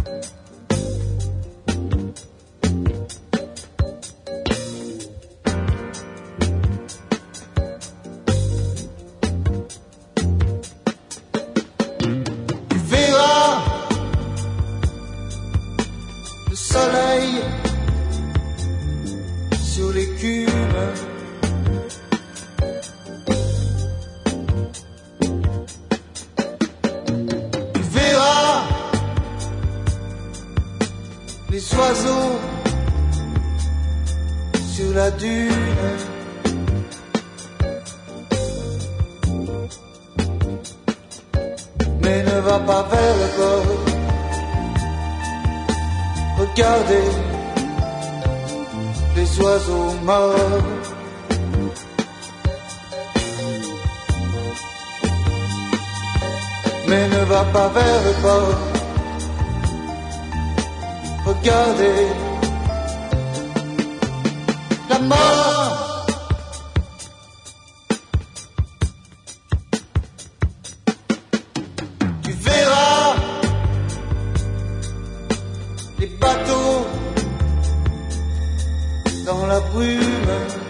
Le soleil sur l'écume, tu verras les oiseaux sur la dune. Mais ne va pas vers le bord. Regardez les oiseaux morts. Mais ne va pas vers le bord. Regardez la mort. Tu verras les bateaux dans la brume.